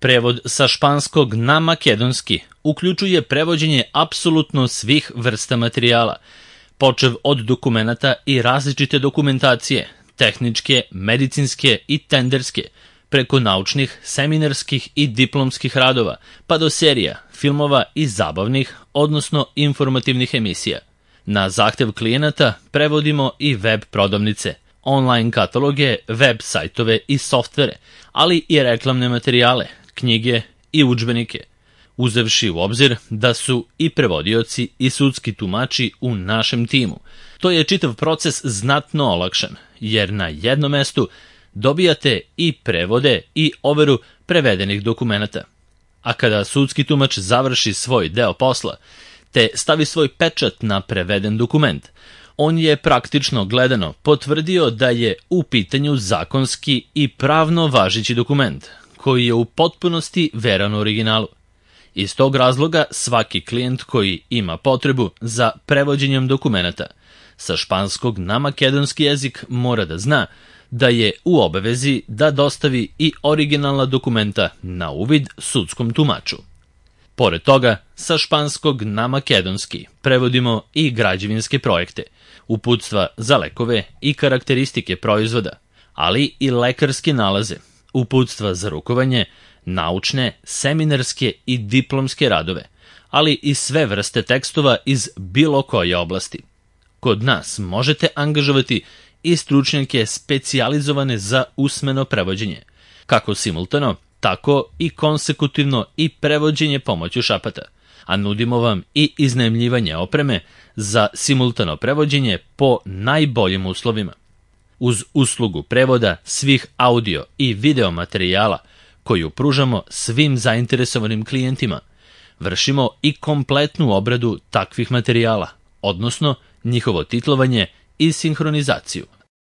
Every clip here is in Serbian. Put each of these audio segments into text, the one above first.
Prevod sa španskog na makedonski uključuje prevođenje apsolutno svih vrsta materijala, počev od dokumenata i različite dokumentacije, tehničke, medicinske i tenderske, preko naučnih, seminarskih i diplomskih radova, pa do serija, filmova i zabavnih, odnosno informativnih emisija. Na zahtev klijenata prevodimo i web prodavnice, online kataloge, web sajtove i softvere, ali i reklamne materijale, knjige i udžbenike, uzevši u obzir da su i prevodioci i sudski tumači u našem timu. To je čitav proces znatno olakšan, jer na jednom mestu dobijate i prevode i overu prevedenih dokumenata. A kada sudski tumač završi svoj deo posla, te stavi svoj pečat na preveden dokument, on je praktično gledano potvrdio da je u pitanju zakonski i pravno važeći dokument, koji je u potpunosti veran originalu. Iz tog razloga svaki klijent koji ima potrebu za prevođenjem dokumenata sa španskog na makedonski jezik mora da zna da je u obavezi da dostavi i originalna dokumenta na uvid sudskom tumaču. Pored toga, sa španskog na makedonski prevodimo i građevinske projekte, uputstva za lekove i karakteristike proizvoda, ali i lekarske nalaze, uputstva za rukovanje, naučne, seminarske i diplomske radove, ali i sve vrste tekstova iz bilo koje oblasti. Kod nas možete angažovati i stručnjake specijalizovane za usmeno prevođenje, kako simultano, tako i konsekutivno i prevođenje pomoću šapata, a nudimo vam i iznajmljivanje opreme za simultano prevođenje po najboljim uslovima. Uz uslugu prevoda svih audio i video materijala koju pružamo svim zainteresovanim klijentima, vršimo i kompletnu obradu takvih materijala, odnosno njihovo titlovanje i sinhronizaciju.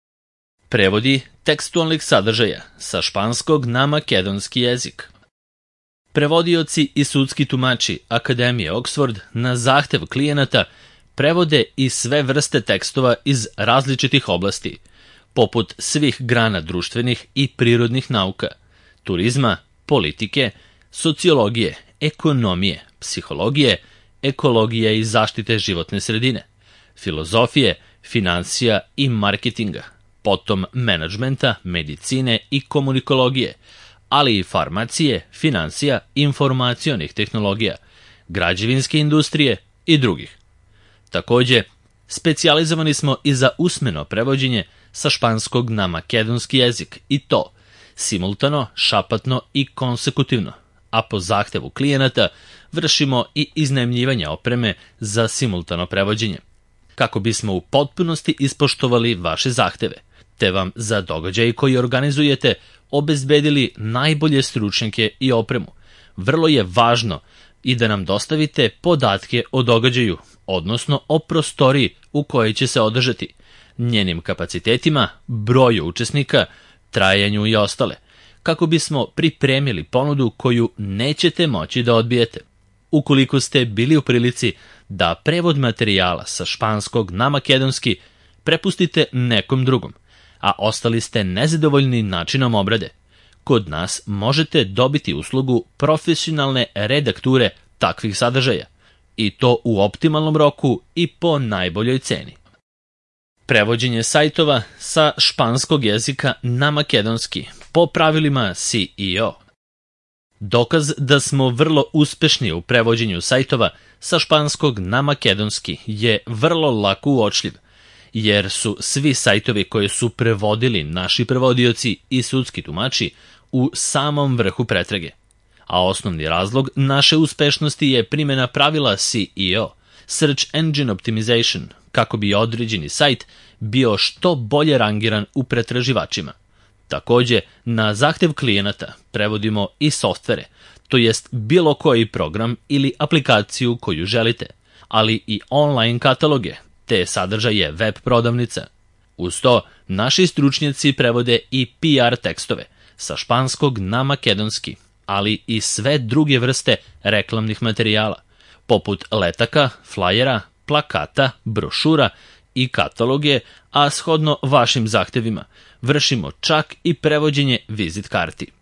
Prevodi tekstualnih sadržaja sa španskog na makedonski jezik. Prevodioci i sudski tumači Akademije Oxford na zahtev klijenata prevode i sve vrste tekstova iz različitih oblasti, poput svih grana društvenih i prirodnih nauka, turizma, politike, sociologije, ekonomije, psihologije, ekologije i zaštite životne sredine, filozofije, finansija i marketinga, potom menadžmenta, medicine i komunikologije, ali i farmacije, finansija, informacionih tehnologija, građevinske industrije i drugih. Takođe, specijalizovani smo i za usmeno prevođenje sa španskog na makedonski jezik i to simultano, šapatno i konsekutivno, a po zahtevu klijenata vršimo i iznajmljivanje opreme za simultano prevođenje, kako bismo u potpunosti ispoštovali vaše zahteve, te vam za događaj koji organizujete obezbedili najbolje stručnjake i opremu. Vrlo je važno i da nam dostavite podatke o događaju, odnosno o prostoriji u kojoj će se održati, njenim kapacitetima, broju učesnika, trajanju i ostale, kako bismo pripremili ponudu koju nećete moći da odbijete. Ukoliko ste bili u prilici da prevod materijala sa španskog na makedonski prepustite nekom drugom, a ostali ste nezadovoljni načinom obrade, kod nas možete dobiti uslugu profesionalne redakture takvih sadržaja, i to u optimalnom roku i po najboljoj ceni. Prevođenje sajtova sa španskog jezika na makedonski po pravilima CEO. Dokaz da smo vrlo uspešni u prevođenju sajtova sa španskog na makedonski je vrlo lako uočljiv, jer su svi sajtovi koje su prevodili naši prevodioci i sudski tumači u samom vrhu pretrage. A osnovni razlog naše uspešnosti je primjena pravila CEO, Search Engine Optimization, kako bi određeni sajt bio što bolje rangiran u pretraživačima. Takođe, na zahtev klijenata prevodimo i softvere, to jest bilo koji program ili aplikaciju koju želite, ali i online kataloge, te sadržaje web prodavnica. Uz to, naši stručnjaci prevode i PR tekstove sa španskog na makedonski, ali i sve druge vrste reklamnih materijala, poput letaka, flajera, plakata, brošura i kataloge, a shodno vašim zahtevima vršimo čak i prevođenje vizit karti.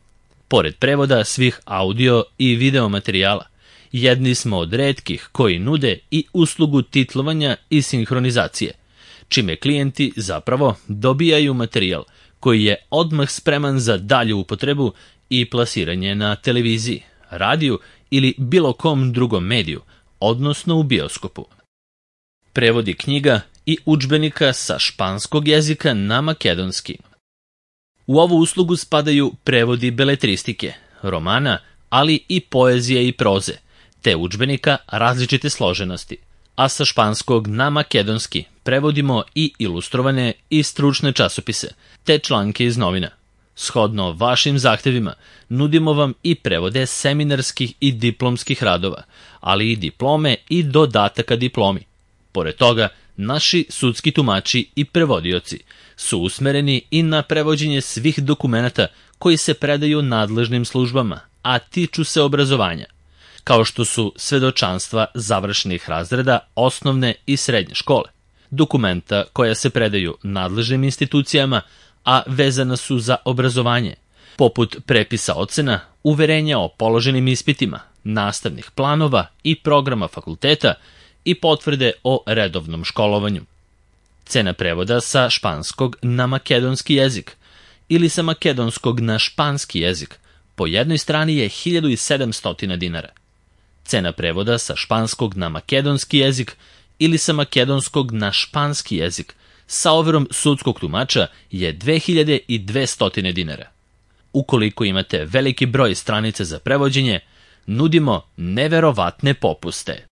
Pored prevoda svih audio i video materijala, jedni smo od retkih koji nude i uslugu titlovanja i sinhronizacije, čime klijenti zapravo dobijaju materijal koji je odmah spreman za dalju upotrebu i plasiranje na televiziji, radiju ili bilo kom drugom mediju, odnosno u bioskopu. Prevodi knjiga i udžbenika sa španskog jezika na makedonski. U ovu uslugu spadaju prevodi beletristike, romana, ali i poezije i proze, te udžbenika različite složenosti, a sa španskog na makedonski prevodimo i ilustrovane i stručne časopise, te članke iz novina. Shodno vašim zahtevima, nudimo vam i prevode seminarskih i diplomskih radova, ali i diplome i dodataka diplomi. Pored toga, naši sudski tumači i prevodioci su usmereni i na prevođenje svih dokumenata koji se predaju nadležnim službama, a tiču se obrazovanja, kao što su svedočanstva završenih razreda osnovne i srednje škole, dokumenta koja se predaju nadležnim institucijama, a vezana su za obrazovanje, poput prepisa ocena, uverenja o položenim ispitima, nastavnih planova i programa fakulteta i potvrde o redovnom školovanju. Cena prevoda sa španskog na makedonski jezik ili sa makedonskog na španski jezik po jednoj strani je 1700 dinara. Cena prevoda sa španskog na makedonski jezik ili sa makedonskog na španski jezik sa overom sudskog tumača je 2200 dinara. Ukoliko imate veliki broj stranica za prevođenje, nudimo neverovatne popuste.